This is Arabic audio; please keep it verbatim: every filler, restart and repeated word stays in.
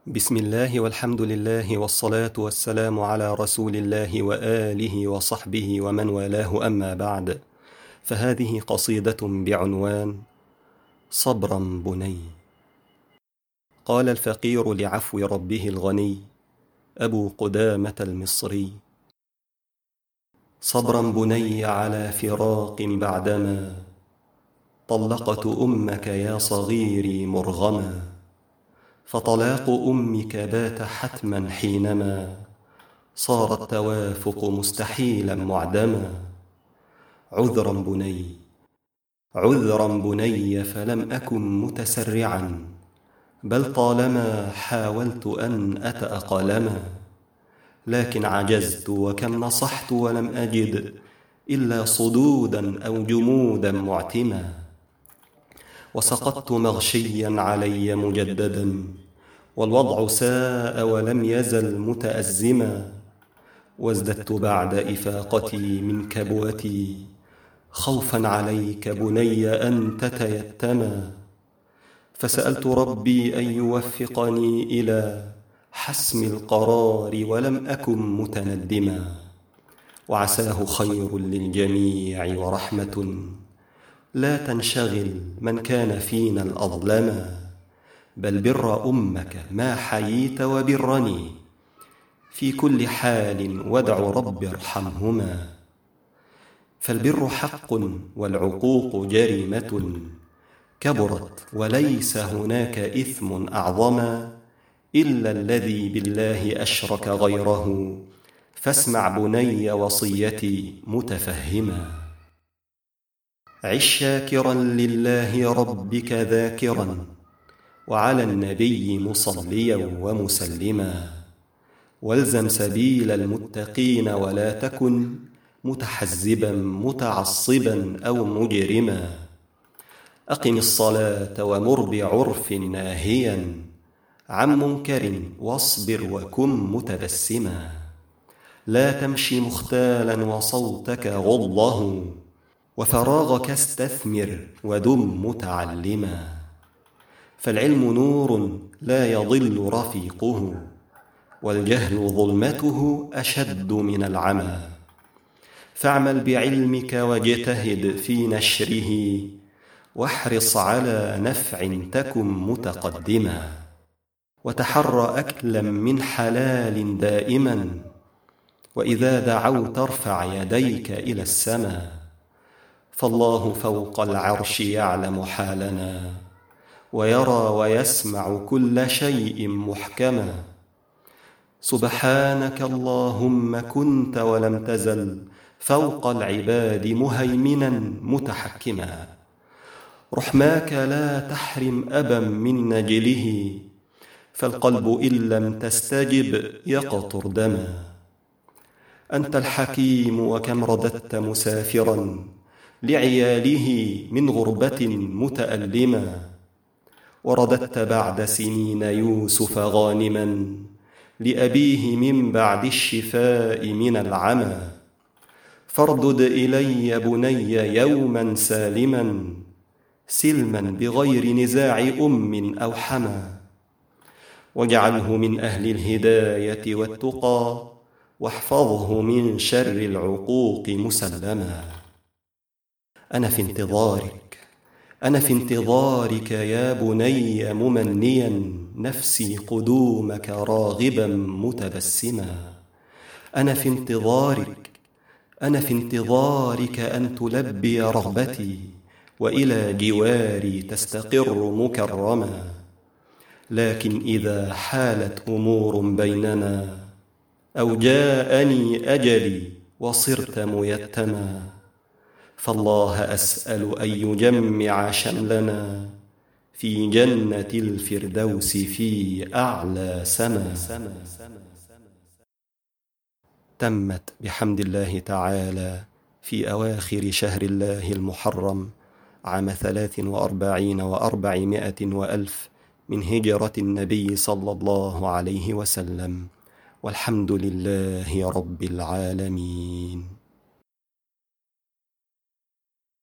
بسم الله والحمد لله والصلاة والسلام على رسول الله وآله وصحبه ومن والاه، أما بعد، فهذه قصيدة بعنوان صبرا بني. قال الفقير لعفو ربه الغني أبو قدامة المصري: صبرا بني على فراق بعدما طلقت أمك يا صغيري مرغما، فطلاق أمك بات حتما حينما صار التوافق مستحيلا معدما. عذرا بني عذرا بني فلم أكن متسرعا، بل طالما حاولت أن أتأقلما، لكن عجزت وكم نصحت ولم أجد إلا صدودا أو جمودا معتما، وسقطت مغشيا علي مجددا، والوضع ساء ولم يزل متأزما، وازددت بعد إفاقتي من كبوتي خوفا عليك بني أن تتيتما، فسألت ربي أن يوفقني إلى حسم القرار ولم أكن متندما، وعساه خير للجميع ورحمة لا تنشغل من كان فينا الأظلما، بل بر أمك ما حييت وبرني في كل حال وادع رب ارحمهما، فالبر حق والعقوق جريمة كبرت، وليس هناك إثم أعظما إلا الذي بالله أشرك غيره، فاسمع بني وصيتي متفهما. عش شاكرا لله ربك ذاكرا، وعلى النبي مصليا ومسلما، والزم سبيل المتقين ولا تكن متحزبا متعصبا أو مجرما، أقم الصلاة ومر بعرف ناهيا عن منكر واصبر وكن متبسما، لا تمشي مختالا وصوتك غضه، وفراغك استثمر ودم متعلما، فالعلم نور لا يضل رفيقه، والجهل ظلمته أشد من العمى، فاعمل بعلمك واجتهد في نشره، واحرص على نفع تكن متقدما، وتحر أكلا من حلال دائما، وإذا دعوت ارفع يديك إلى السماء، فالله فوق العرش يعلم حالنا، ويرى ويسمع كل شيء محكما، سبحانك اللهم كنت ولم تزل فوق العباد مهيمنا متحكما، رحماك لا تحرم أبا من نجله، فالقلب إن لم تستجب يقطر دما، أنت الحكيم وكم رددت مسافرا لعياله من غربة متألما، ورددت بعد سنين يوسف غانما لأبيه من بعد الشفاء من العمى، فاردد إلي بني يوما سالما سلما بغير نزاع أم أو حما، واجعله من أهل الهداية والتقى، واحفظه من شر العقوق مسلما. أنا في انتظارك أنا في انتظارك يا بني ممنيا نفسي قدومك راغبا متبسما، أنا في انتظارك أنا في انتظارك أن تلبي رغبتي، وإلى جواري تستقر مكرما، لكن إذا حالت أمور بيننا أو جاءني أجلي وصرت ميتما، فالله أسأل أن يجمع شملنا في جنة الفردوس في أعلى سما. تمت بحمد الله تعالى في أواخر شهر الله المحرم عام ثلاث وأربعين وأربعمائة وألف من هجرة النبي صلى الله عليه وسلم، والحمد لله رب العالمين.